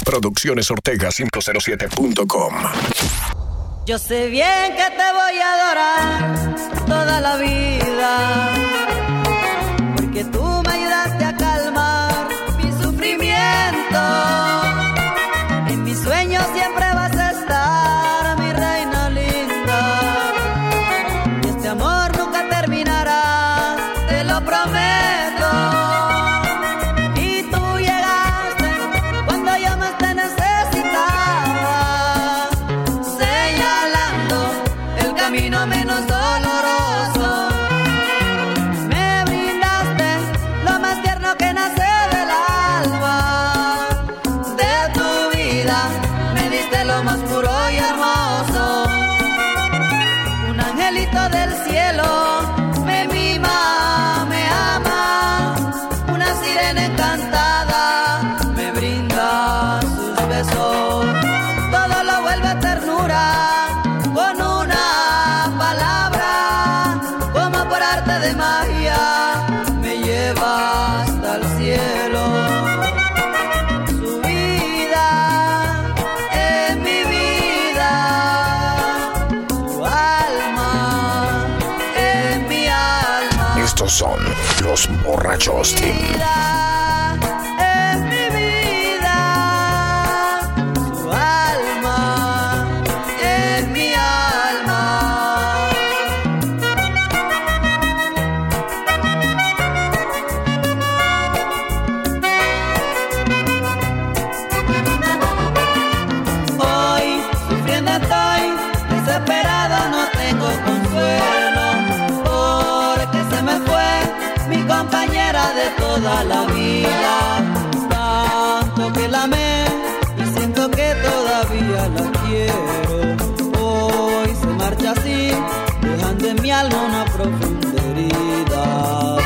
Produccionesortega507.com. Yo sé bien que te voy a adorar toda la vida, porque tú me ayudaste a calmar mi sufrimiento. En mis sueños siempre vas a estar, mi reina linda, y este amor nunca terminará, te lo prometo. Y tú llegaste cuando yo más te necesitaba, señalando el camino menos doloroso. Me brindaste lo más tierno que nace del alma. De tu vida me diste lo más puro y hermoso. Un angelito del cielo me mima, me ama. Una sirena encantada me brinda sus besos. Todo lo vuelve ternura con una palabra, como por arte de magia me lleva hasta el cielo. Su vida es mi vida, su alma es mi alma. Estos son los Borrachos Team. Vida es mi vida, su alma es mi alma. Hoy sufriendo estoy, desesperado, no tengo consuelo, porque se me fue mi compañera de toda la vida. Tanto que la amé y siento que todavía la quiero. Hoy se marcha así, dejando en mi alma una profunda herida.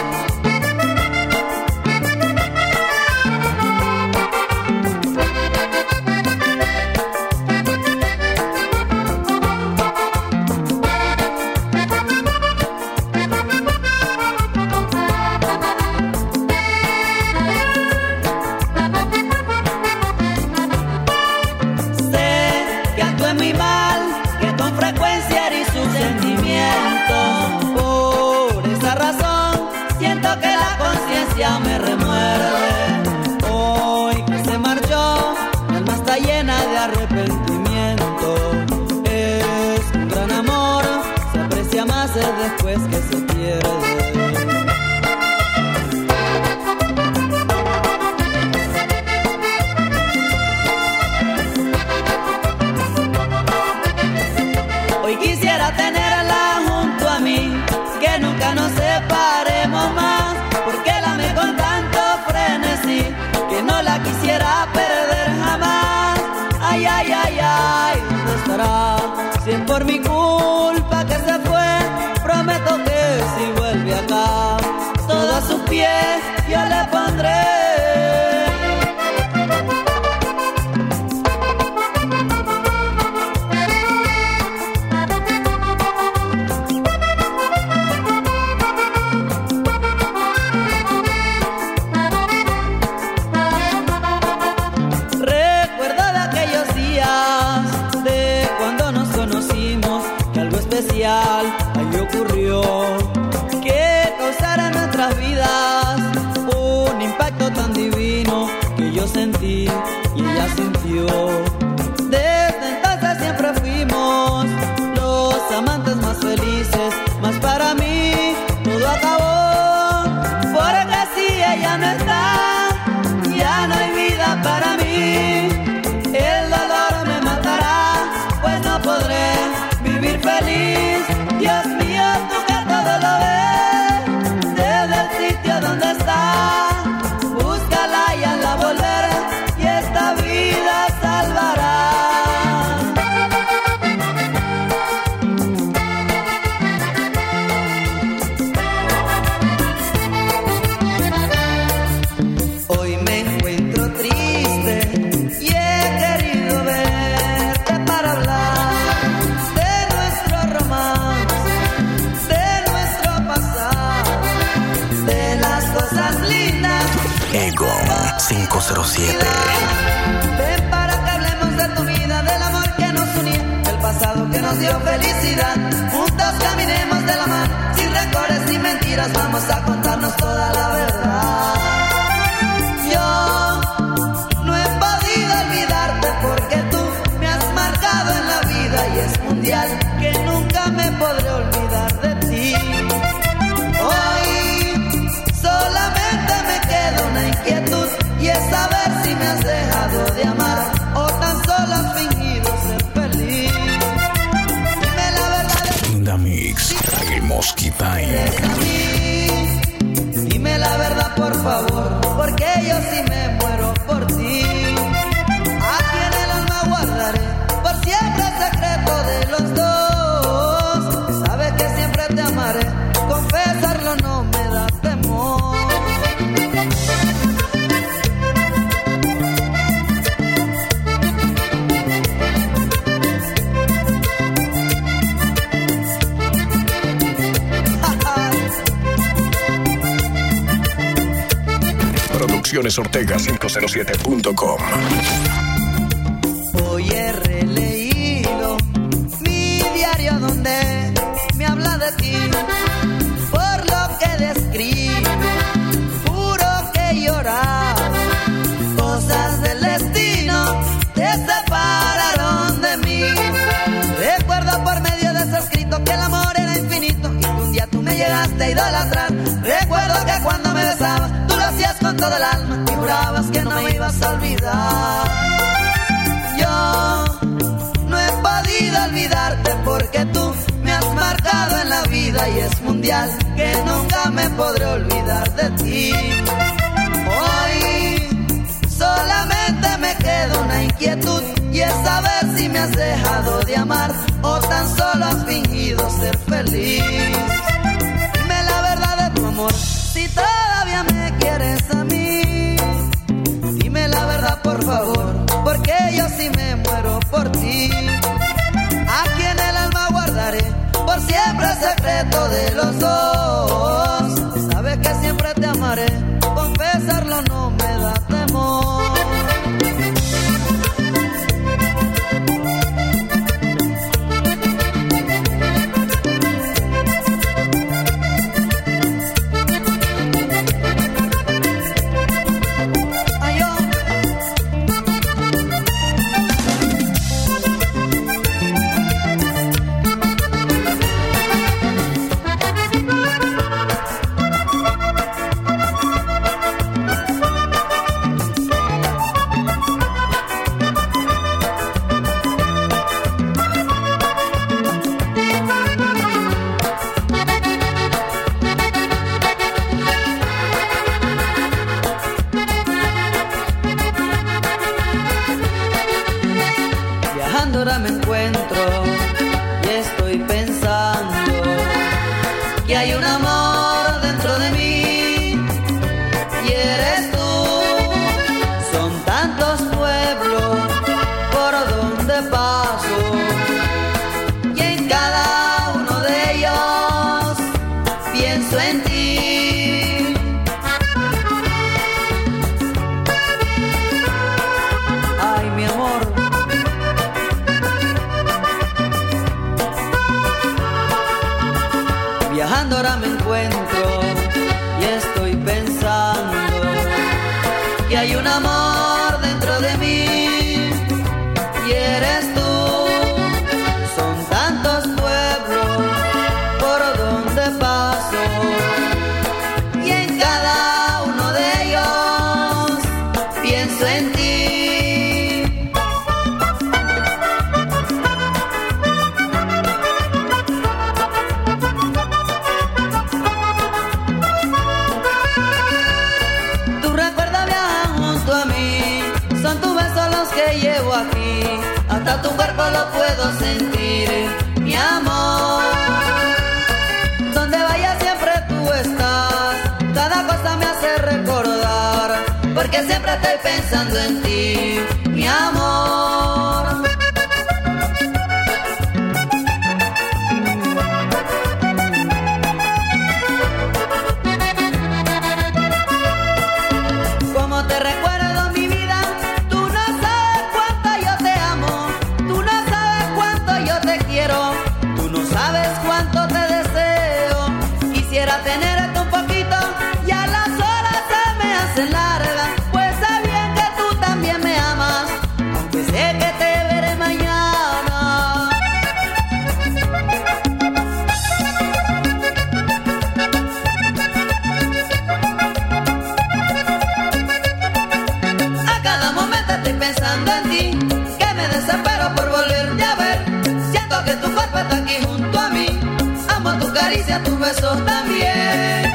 Sé que actúo en mi mal, que con frecuencia herí su sentimiento. Por esa razón siento que la conciencia me remuerde. Hoy que se marchó, mi alma está llena de arrepentimiento. Es un gran amor, se aprecia más después que se pierde. Hoy quisiera tenerla junto a mí, que nunca nos separemos más, porque la amé con tanto frenesí, que no la quisiera perder jamás. Ay, ay, ay, ay, ¿dónde estará? Si es por mi culpa que se fue, prometo que si vuelve acá, todo a sus pies yo le pondré. Recuerdo de aquellos días, de cuando nos conocimos, que algo especial ahí ocurrió, que causara en nuestras vidas un impacto tan divino, que yo sentí y ella sintió. Desde entonces siempre fuimos los amantes más felices, mas para mí todo acabó, porque si ella no está, ya no hay vida para mí. El dolor me matará, pues no podré vivir feliz. Dios mío, tú que todo lo ves, desde el sitio donde está, búscala y hazla volver, y esta vida salvará. Hoy me encuentro triste y he querido verte para hablar de nuestro romance, de nuestro pasado, de las cosas lindas. Ego 507. nos dio felicidad. Juntos caminemos de la mano, sin rencores ni mentiras, vamos a contarnos toda la verdad. Yo no he podido olvidarte porque tú me has marcado en la vida y es mundial que nunca me podré olvidar de ti. Hoy solamente me queda una inquietud y es saber si me has dejado de amar o tan solo has fingido ser feliz. Dime la verdad. Linda Mix, el Mosquitime. Dime la verdad por favor, porque yo sí me muero por ti. Aquí en el alma guardaré por siempre el secreto de los dos. Sabes que siempre te amaré, confesarlo no me da temor. Producciones Ortega 507.com. Hoy he releído mi diario donde me habla de ti. Por lo que describo, juro que he llorado. Cosas del destino te separaron de mí. Recuerdo por medio de ese escrito que el amor era infinito y que un día tú me llegaste a idolatrar. Recuerdo que cuando me besabas tú lo hacías con todo el alma y jurabas que no me ibas a olvidar. Yo no he podido olvidarte porque tú me has marcado en la vida y es mundial que nunca me podré olvidar de ti. Hoy solamente me queda una inquietud y es saber si me has dejado de amar o tan solo has fingido ser feliz. Dime la verdad de tu amor, si todavía me quieres a mí. Dime la verdad por favor, porque yo sí me muero por ti. Aquí en el alma guardaré por siempre el secreto de los dos. Sabes que siempre te amaré, confesarlo no me da temor. Ahora me encuentro y estoy pensando que hay un amor dentro de mí y eres tú. Son tantos pueblos por donde paso y en cada uno de ellos pienso en ti. Ay, mi amor. Viajando ahora me encuentro y estoy pensando que hay un amor dentro de mí y eres tú. Son tantos pueblos por donde paso y en cada uno de ellos pienso en ti. Que llevo aquí, hasta tu cuerpo lo puedo sentir, mi amor. Donde vaya siempre tú estás, cada cosa me hace recordar, porque siempre estoy pensando en ti, mi amor. Como te recuerdo mi vida, tú no sabes cuánto yo te amo, tú no sabes cuánto yo te quiero. estoy pensando en ti, que me desespero por volverte a ver. Siento que tu cuerpo está aquí junto a mí, amo tu caricia, tus besos también.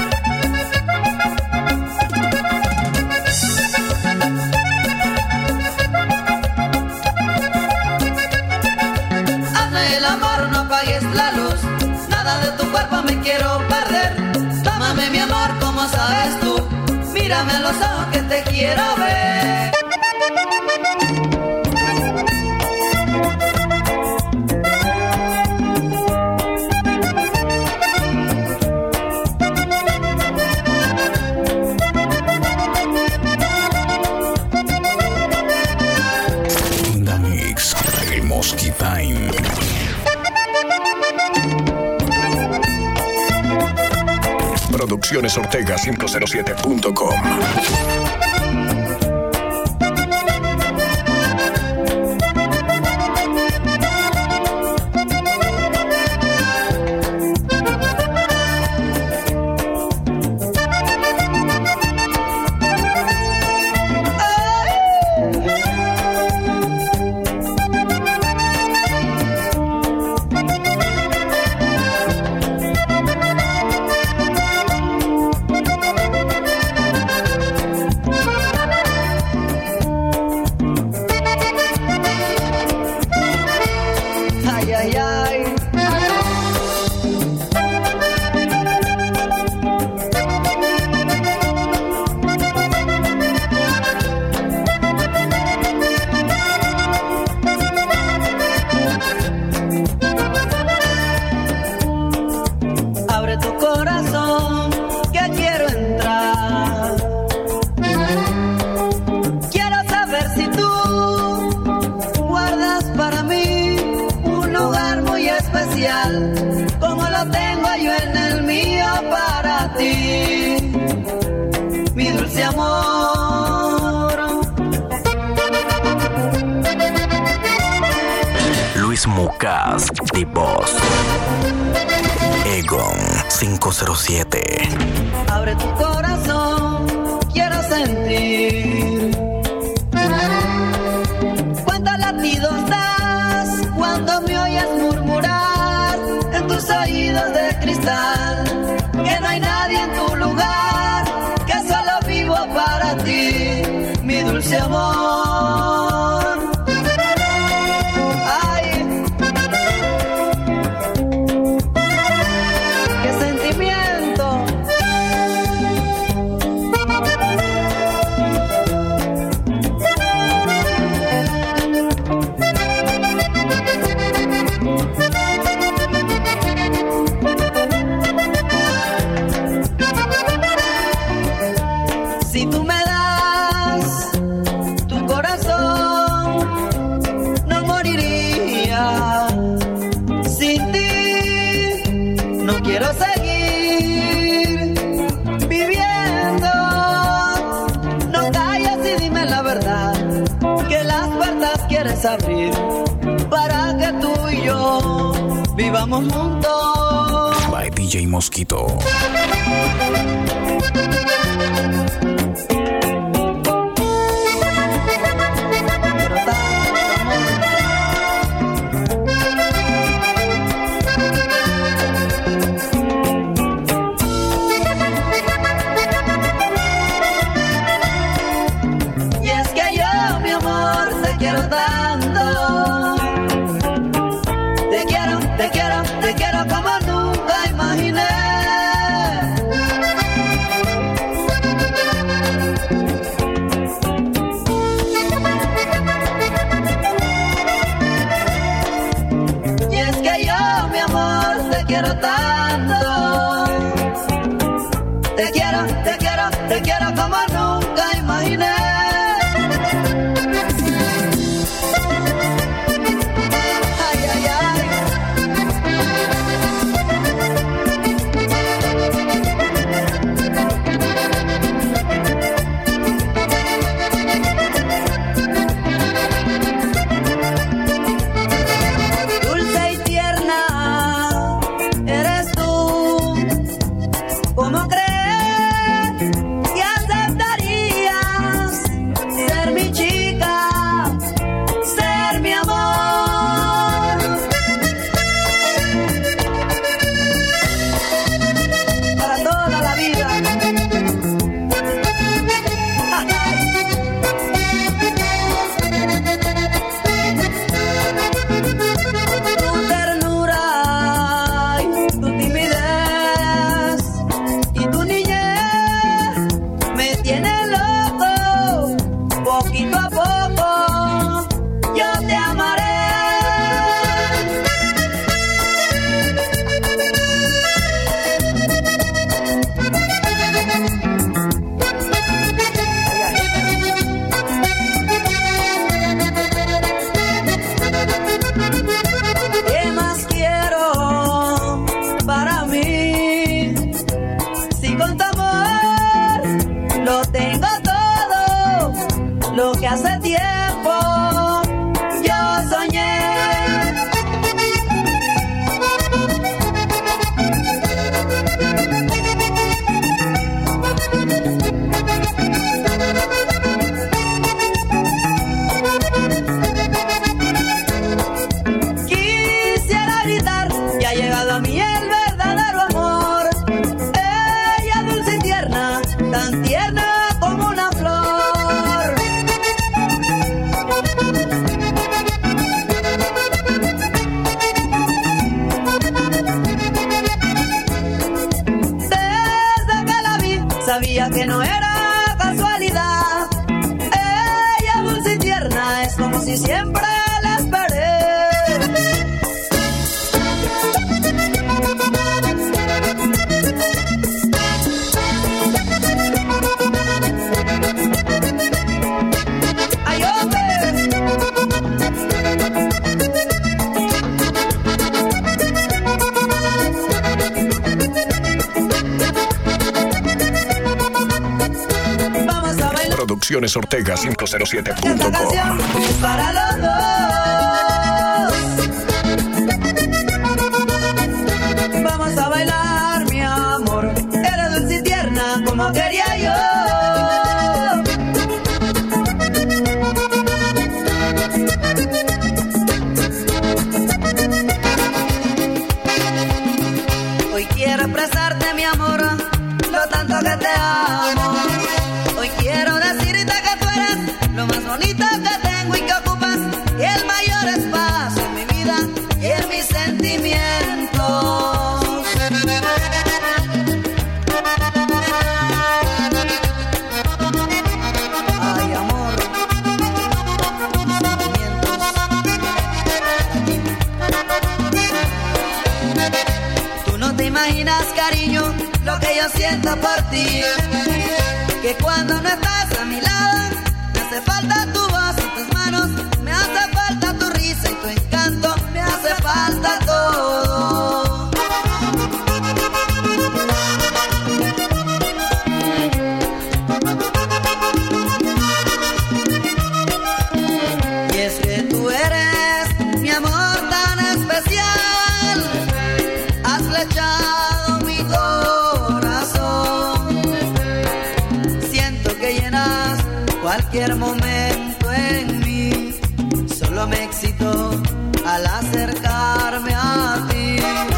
Hazme el amor, no apagues la luz, nada de tu cuerpo me quiero perder. Tómame mi amor como sabes tú, mírame a los ojos que te quiero ver. The Mix, el Mosky Time. Producciones Ortega 507.com. Como lo tengo yo en el mío para ti, mi dulce amor. Luis Mucas, The Boss. Egon 507. Abre tu corazón, quiero sentir cuántos latidos das cuando me oyes murmurar en tus oídos de cristal, que no hay nadie en tu lugar, que solo vivo para ti, mi dulce amor. Ay, qué sentimiento. Si tú me das tu corazón, no moriría. Sin ti no quiero seguir viviendo. No calles y dime la verdad, que las puertas quieres abrir para que tú y yo vivamos juntos. By DJ Mosquito. Y es que yo, mi amor, te quiero tanto. Te quiero, te quiero, te quiero como nunca imaginé. Y es que yo, mi amor, te quiero tanto. Te quiero, te quiero, te quiero como nunca imaginé. Ay, ay, ay. Dulce y tierna, eres que hace tiempo yo soñé. Quisiera gritar que ha llegado a mí el verdadero amor. Ella dulce y tierna, tan tierna como una flor. Desde que la vi, sabía que no era casualidad. Ella dulce y tierna, es como si siempre la esperé. Ay, hombre. Vamos a bailar. Producciones Ortega Esta 507.com. canción es para los dos. Vamos a bailar, mi amor. Eres dulce y tierna como quería yo. Hoy quiero expresarte, mi amor, lo tanto que te amo. Hoy quiero decirte que tú eres lo más bonito que tengo y que ocupas el mayor espacio en mi vida y en mis sentimientos. Ay, amor, mis sentimientos para ti. Tú no te imaginas, cariño, lo que yo siento por ti. Que cuando no estás a mi lado, me hace falta tu voz y tus manos, me hace falta tu risa y tu encanto, me hace falta todo. Y es que tú eres mi amor tan especial, has flechado mi corazón. Siento que llenas cualquier momento en mí, solo me excito al acercarme a ti.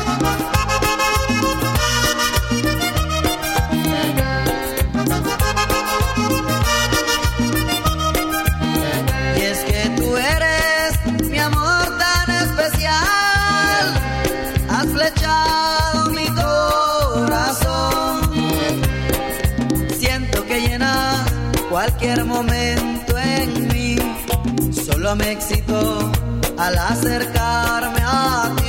Y es que tú eres mi amor tan especial, has flechado mi corazón. Siento que llenas cualquier momento en mí, solo me excito al acercarme a ti.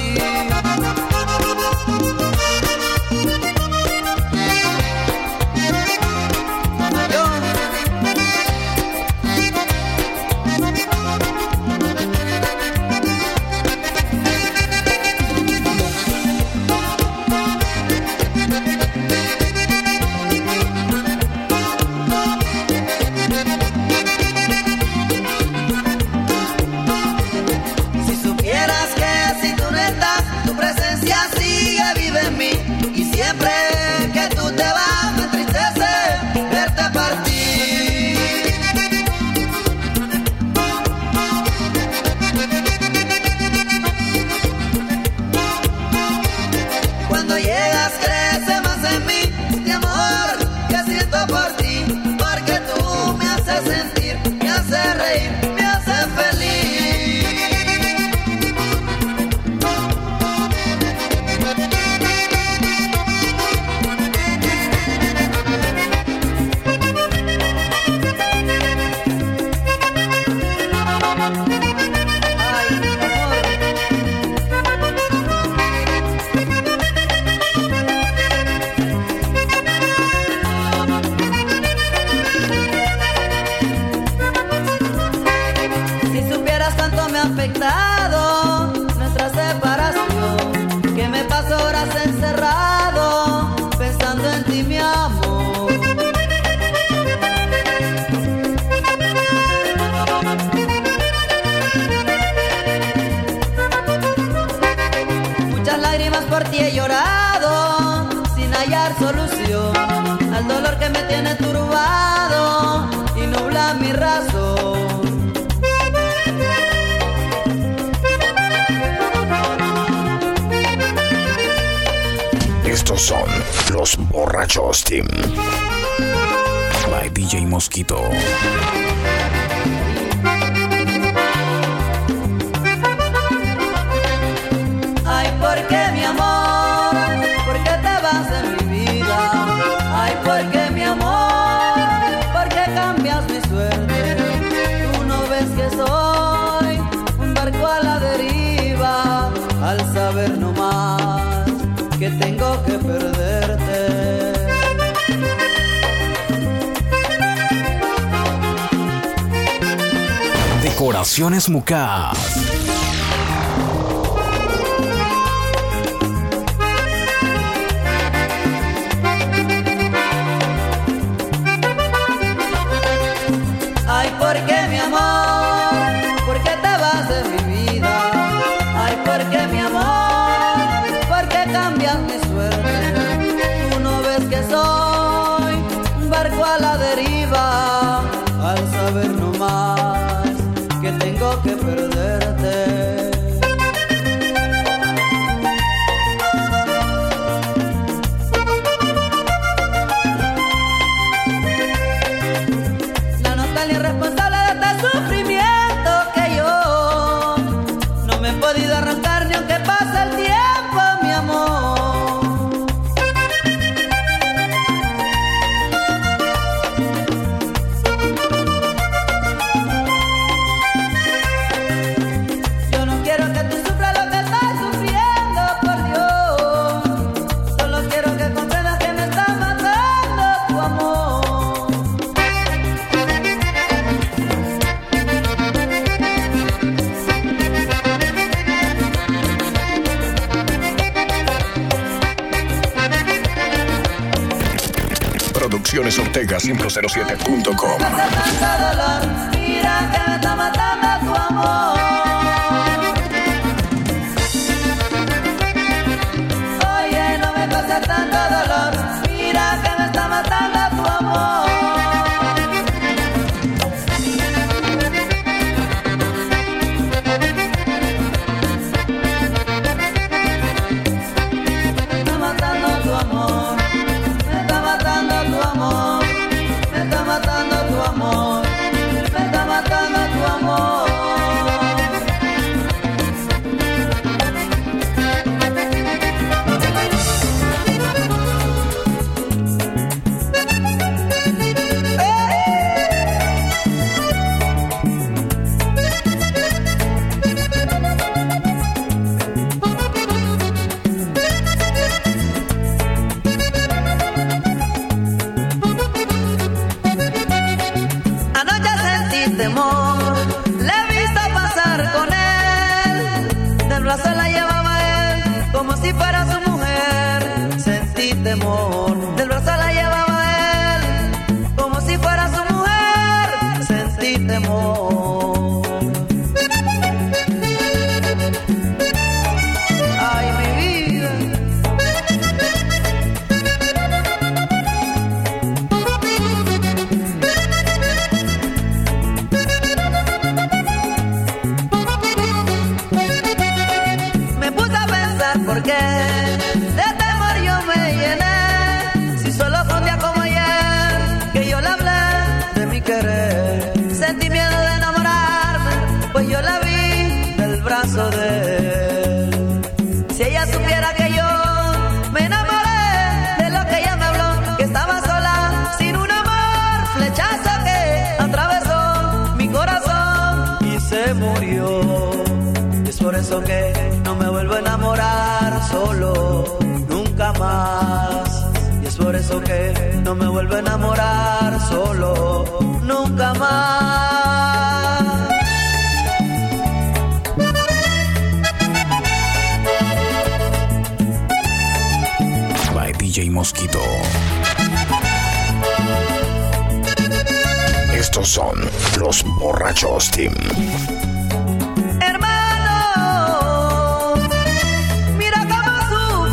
Si supieras que si tú no estás, tu presencia sigue vive en mí. Y siempre que tú te vas, me entristece verte partir. Cuando llegas crece más en mí este amor que siento por ti, porque tú me haces sentir, me haces reír, me haces feliz. Ay, amor. Si supieras cuánto me ha afectado nuestra separación, que me paso horas encerrado pensando en ti, mi amor. por ti he llorado sin hallar solución al dolor que me tiene turbado y nubla mi razón. Estos son los Borrachos Team. By DJ Mosquito. Ay, ¿por qué, mi amor? ¿Por qué te vas de mi vida? Ay, ¿por qué, mi amor? ¿Por qué cambias mi suerte? Tú no ves que soy un barco a la deriva, al saber nomás que tengo que perderte. Decoraciones Mucas. Ay, ¿por qué, mi amor? ¿Por qué te vas de mi vida? Ay, ¿por qué, mi amor? ¿Por qué cambias mi suerte? Tú no ves que soy un barco a la deriva, al saber nomás que tengo que perderte. Irresponsable de este sufrimiento que yo no me he podido arrancar ni aunque pase el tiempo, mi amor. Yo no quiero que tú sufras lo que estás sufriendo, por Dios. Solo quiero que comprendas que me está matando tu amor. Producciones Ortega 507.com. Mira que me está matando tu amor. Oye, no me causes tanto dolor. Mira que me está matando tu amor. Me está matando tu amor. Me está matando tu amor. Me está matando tu amor. Me está matando tu amor. Anoche sentí temor, le he visto pasar con él, del brazo la llevaba él, como si fuera su mujer. Sentí temor, del brazo la llevaba él, como si fuera su mujer. Sentí temor. Ay, mi vida. Me puse a pensar por qué de temor yo me llené, si solo fue un día como ayer que yo le hablé de mi querer. Sentí miedo de enamorarme, pues yo la vi del brazo de él. Si ella supiera que yo me enamoré de lo que ella me habló, que estaba sola, sin un amor, flechazo que atravesó mi corazón y se murió. Es por eso que no me vuelvo a enamorar solo, nunca más. Y es por eso que no me vuelvo a enamorar solo, nunca más. By DJ Mosquito. Estos son los Borrachos Team. Hermano, mira cómo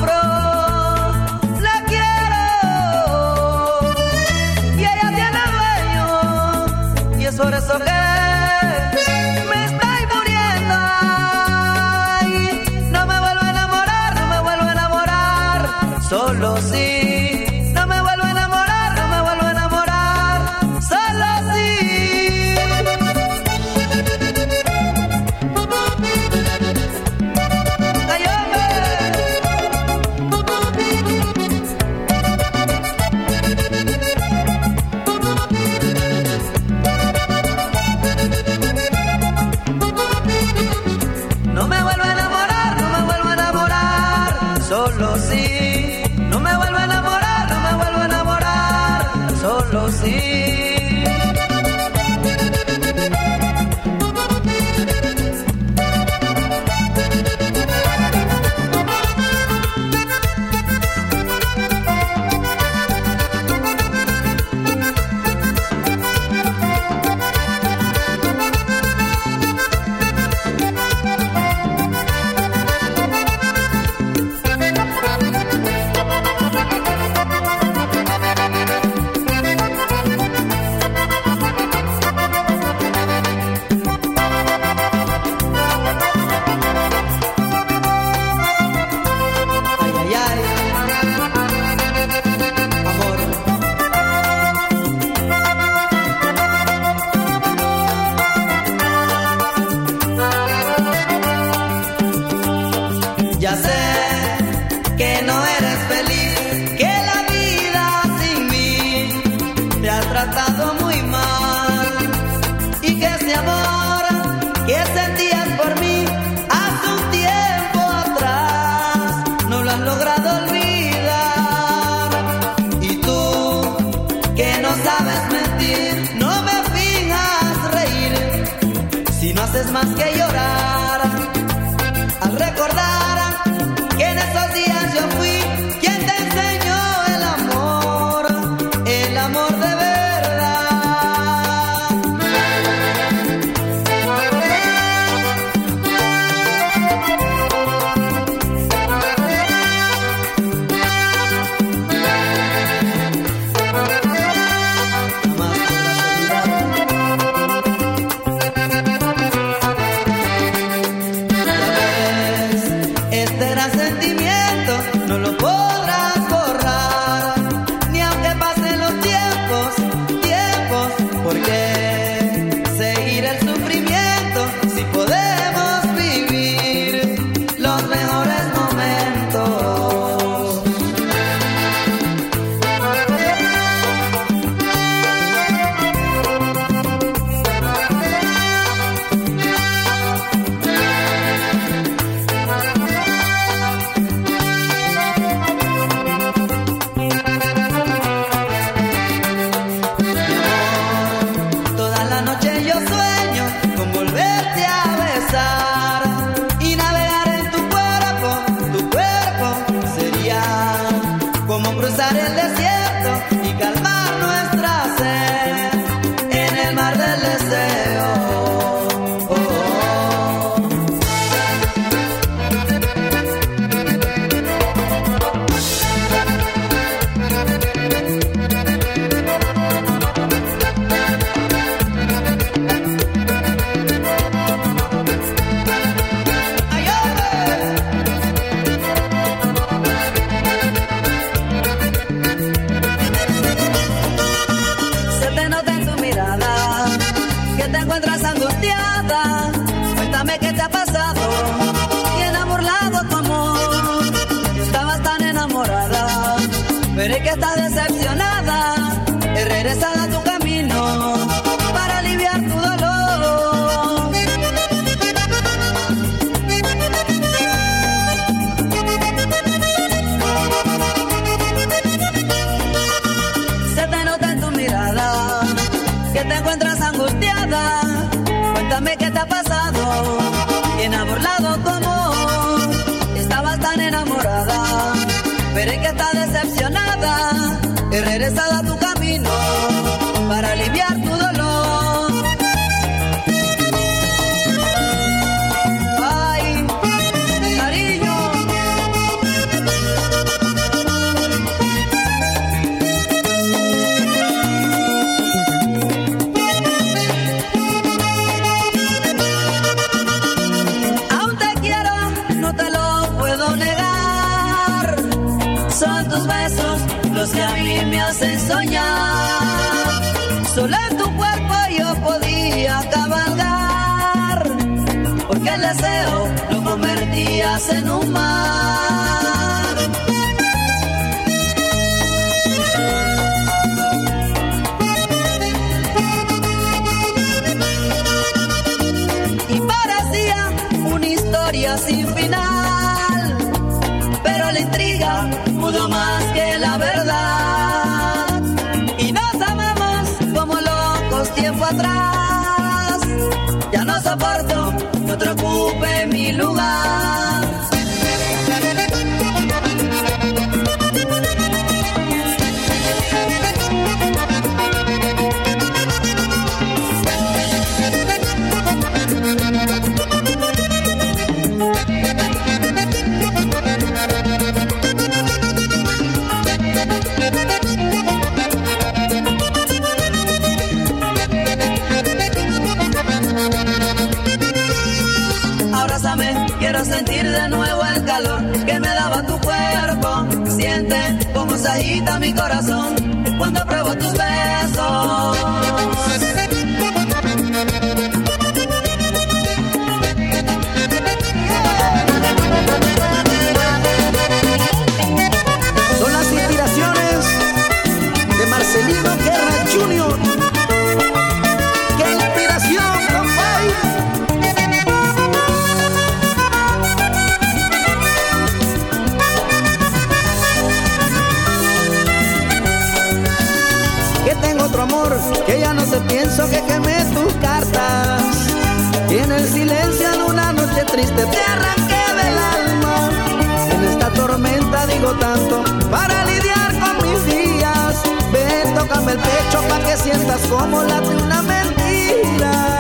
haces más que llorar al recordar que en esos días yo fui quien te enseñó el amor de verdad. Sentimiento no lo podrás borrar, ni aunque pasen los tiempos, porque seguir el sufrimiento si podemos vivir los mejores momentos. Cruzar el desierto y calmar nuestra sed en el mar del deseo. Te encuentras angustiada, cuéntame qué te ha pasado. ¿Quién ha burlado tu amor? Estabas tan enamorada, pero es que estás decepcionada. He regresado a tu camino para aliviar tu dolor. Se te nota en tu mirada que te encuentras angustiada. Cuéntame qué te ha pasado. ¿Quién ha burlado tu amor? Estabas tan enamorada, pero es que estás decepcionada. He regresado a tu camino para aliviar tu dolor. Ay, cariño. Son tus besos los que a mí me hacen soñar. Solo en tu cuerpo yo podía cabalgar, porque el deseo lo convertías en un mar. Y parecía una historia sin final, pero la intriga pudo más que la verdad. Y nos amamos como locos tiempo atrás. Ya no soporto que otro ocupe mi lugar. Quiero sentir de nuevo el calor que me daba tu cuerpo. Siente cómo se agita mi corazón cuando pruebo tus besos. Son las inspiraciones de Marcelino Guerra Jr. ¡Qué inspiración, compadre! Que tengo otro amor que ya no se piensa y en el silencio de una noche triste te arranqué del alma. En esta tormenta digo tanto para lidiar con mis días. Ven, tócame el pecho pa' que sientas como late una mentira.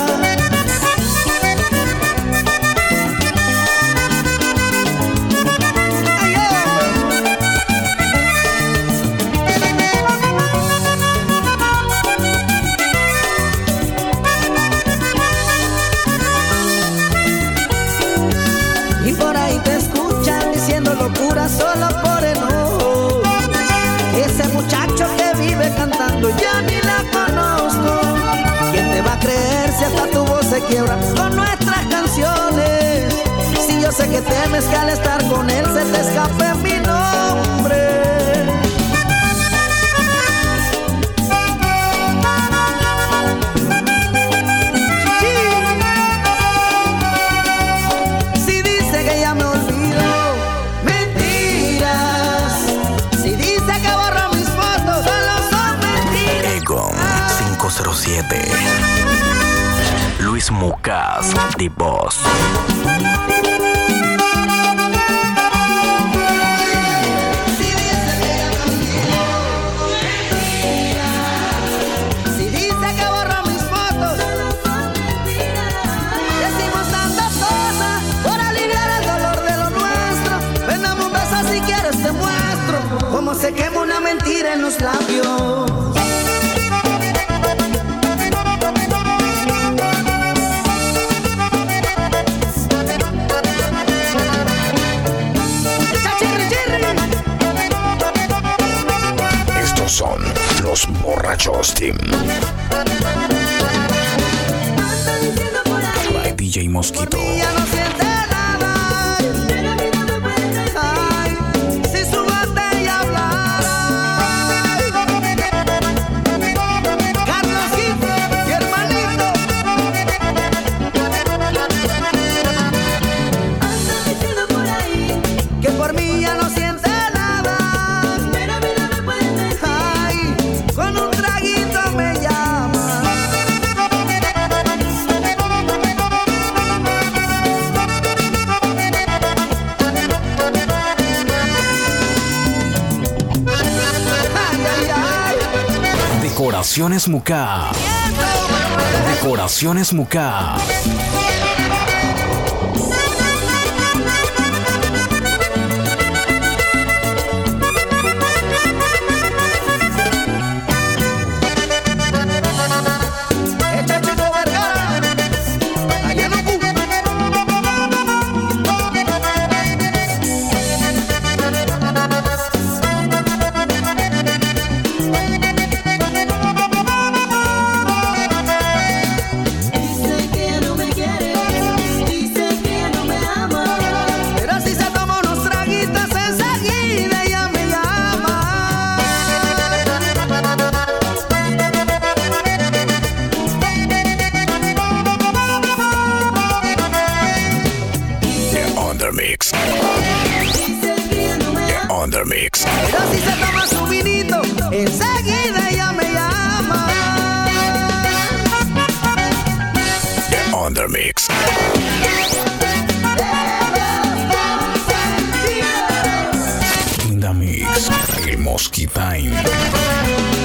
Y por ahí te escuchan diciendo locura solo por enojo. Ese muchacho que vive cantando ya ni la conozco. ¿Quién te va a creer si hasta tu voz se quiebra con nuestras canciones? Si yo sé que temes que al estar con él se te escape mi nombre. Luis Mucas, The Boss. Si dice que borró mis fotos, decimos tantas cosas por aliviar el dolor de lo nuestro. Ven, dame un beso si quieres, te muestro cómo se quema una mentira en los labios. Son los borrachos team. By DJ Mosquito. Ya no siente nada, pero mira me puede decir, si su botella hablara. Carlos Gil, mi hermanito. Anda diciendo por ahí que por mí ya no siente nada, pero mira me puede decir, con un traguito me llama. Decoraciones Mucas. Decoraciones Mucas. Mix. Pero si se toma su vinito, enseguida ella me llama. The Undermix. In the Mix. El Mosquitime.